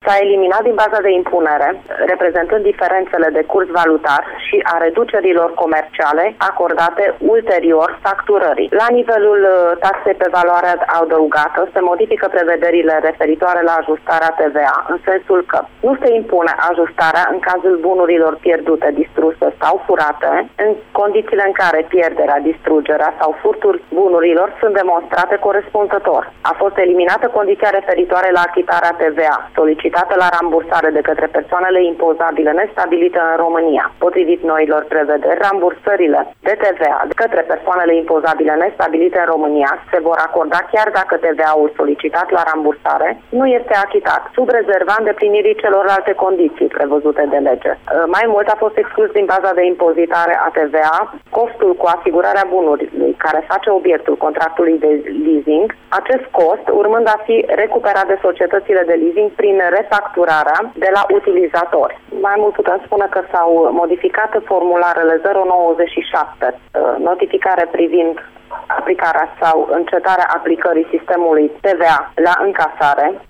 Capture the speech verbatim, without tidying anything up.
s-a eliminat din baza de impunere, reprezentând diferențele de curs valutar și a reducerilor comerciale acordate ulterior facturării. La nivelul taxei pe valoare adăugată se modifică prevederile referitoare la ajustarea T V A, în sensul că nu se impune ajustarea în cazul bunurilor pierdute, distruse sau furate, în condițiile în care pierderea, distrugerea sau furtul bunurilor sunt demonstrate corespunzător. A fost eliminată condiția referitoare la achitarea T V A, solicitată la rambursare de către persoanele impozabile nestabilite în România. Potrivit noilor prevederi, rambursările de T V A de către persoanele impozabile nestabilite în România se vor acorda chiar dacă T V A-ul solicitat la rambursare nu este achitat, sub rezerva îndeplinirii celorlalte condiții prevăzute de lege. Mai mult a fost exclus din baza de impozitare a T V A costul cu asigurarea bunurilor care face obiectul contractului de leasing, acest cost urmând a fi recuperat de societățile de leasing prin refacturarea de la utilizatori. Mai mult putem spune că s-au modificat formularele zero nouăzeci și șapte, notificare privind aplicarea sau încetarea aplicării sistemului T V A la încasare,